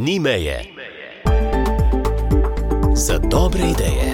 Ni meje. Za dobre ideje.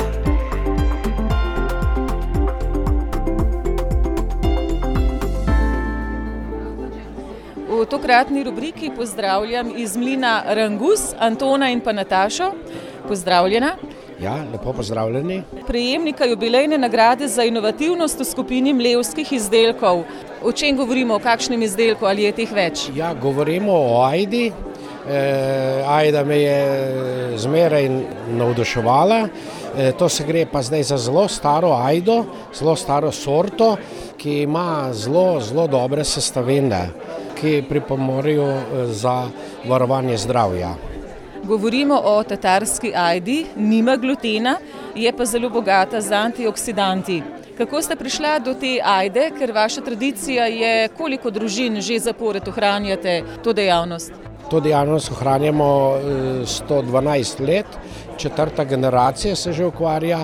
V tokratni rubriki pozdravljam iz mlina Rangus Antona in pa Natašo. Pozdravljena. Ja, lepo pozdravljeni. Prejemnika jubilejne nagrade za inovativnost v skupini mlevskih izdelkov. O čem govorimo, o kakšnem izdelku, ali je teh več? Ja, govorimo o ajdi. Ajda me je zmeraj navduševala. To se gre pa zdaj za zelo staro ajdo, zelo staro sorto, ki ima zelo dobre sestavine, ki pripomorejo za varovanje zdravja. Govorimo o tatarski ajdi, nima glutena, je pa zelo bogata z antioksidanti. Kako ste prišla do te ajde, ker vaša tradicija je, koliko družin že zapored ohranjate to dejavnost? To dejavnost ohranjamo 112 let, 4. generacija se že ukvarja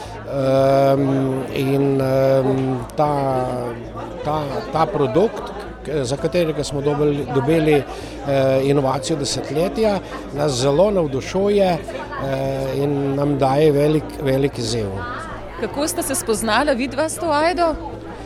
in ta produkt, za katerega smo dobili inovacijo desetletja, nas zelo navdušuje in nam daje velik izziv. Kako ste se spoznala vidva s to ajdo?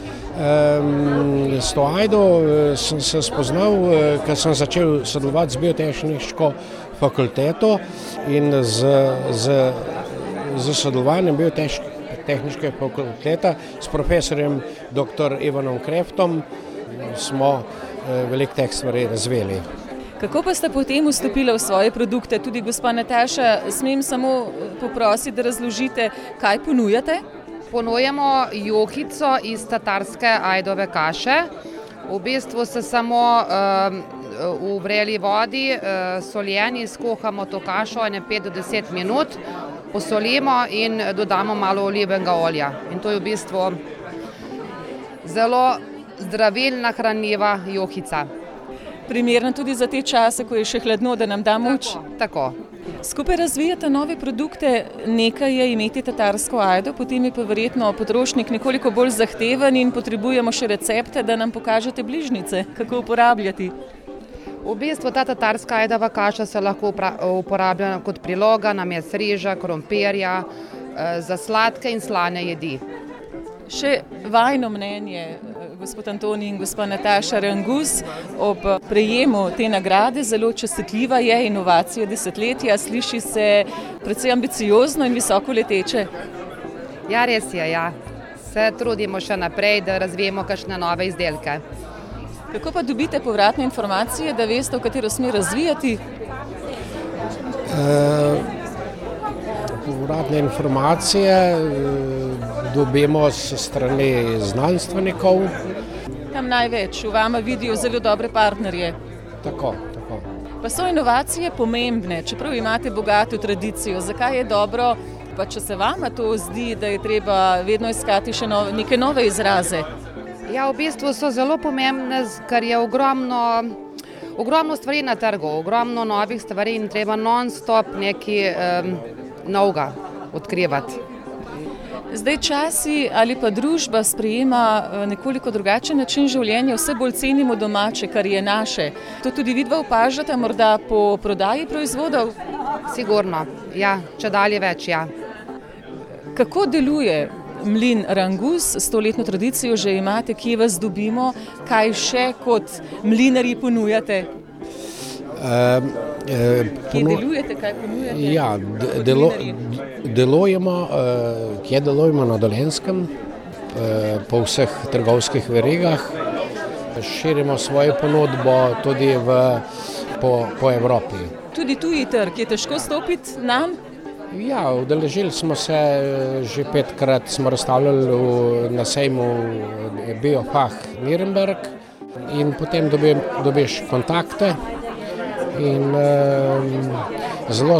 S to ajdo sem se spoznal, ker sem začel sodelovati z biotehniško fakulteto in z sodelovanjem biotehniške fakultete s profesorjem dr. Ivanom Kreftom smo veliko teh stvari razvili. Kako pa ste potem vstopili v svoje produkte? Tudi gospa Nataša, smem samo poprositi, da razložite, kaj ponujate? Ponujamo juhico iz tatarske ajdove kaše. V bistvu se samo v vreli vodi soljeni skuhamo to kašo 5 do 10 minut, posolimo in dodamo malo olivnega olja. In to je v bistvu zelo zdravilna, hranljiva juhica. Primerna tudi za te čase, ko je še hladno, da nam da moč? Tako. Skupaj razvijate nove produkte, nekaj je imeti tatarsko ajdo, potem je pa verjetno potrošnik nekoliko bolj zahteven in potrebujemo še recepte, da nam pokažete bližnjice, kako uporabljati. V bistvu ta tatarska ajdova kaša se lahko uporablja kot priloga na meso riža, krompirja, za sladke in slane jedi. Še vajno mnenje, gospod Antoni in gospa Nataša Rangus, ob prejemu te nagrade, zelo častitljiva je inovacija desetletja, sliši se precej ambiciozno in visoko leteče. Ja, res je, ja. Se trudimo še naprej, da razvijemo kakšne nove izdelke. Kako pa dobite povratne informacije, da veste, v katero smer razvijati? Povratne informacije dobimo s strani znanstvenikov. Tam največ, v vama vidijo zelo dobre partnerje. Tako. Pa so inovacije pomembne, čeprav imate bogato tradicijo. Zakaj je dobro, pa če se vama to zdi, da je treba vedno iskati še neke nove izraze? Ja, v bistvu so zelo pomembne, ker je ogromno stvari na trgu, ogromno novih stvari in treba non-stop nekaj novega odkrivati. Zdaj časi ali pa družba sprejema nekoliko drugačen način življenja, vse bolj cenimo domače, kar je naše. To tudi vidva opažate morda po prodaji proizvodov? Sigurno, ja, čedalje več, ja. Kako deluje mlin Rangus, 100-letno tradicijo že imate, kje vas dobimo, kaj še kot mlinarji ponujate? Kje delujete, kaj ponujate? Ja, delujemo na Dolenjskem, po vseh trgovskih verigah, širimo svojo ponudbo tudi po Evropi. Tudi tuji trg, je težko stopiti nam? Ja, udeležili smo se že 5-krat, smo razstavljali na sejmu Biofach Nürnberg in potem dobiš kontakte in zelo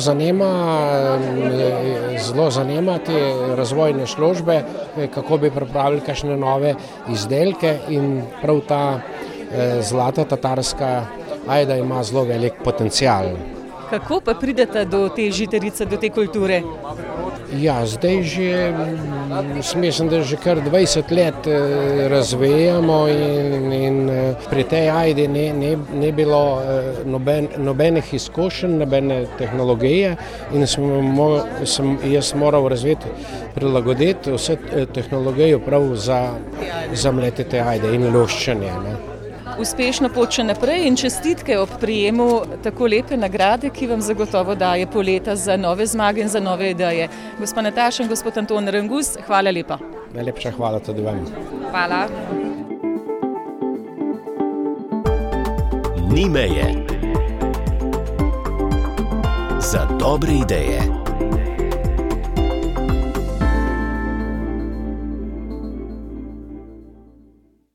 zanima te razvojne službe, kako bi pripravili kakšne nove izdelke in prav ta zlata tatarska ajda ima zelo velik potencial. Kako pa pridete do te žitarice, do te kulture? Ja, zdaj že, mislim, da že kar 20 let razvijamo in pri tej ajdi ni bilo nobenih izkušenj, nobene tehnologije in sem jaz moral razviti, prilagoditi vse tehnologijo prav za mletje te ajde in luščenje. Uspešno pot še naprej in čestitke ob prijemu tako lepe nagrade, ki vam zagotovo daje poleta za nove zmage in za nove ideje. Gospa Nataša in gospod Anton Rangus, hvala lepa. Najlepša hvala tudi vam. Hvala. Ni meje. Za dobre ideje.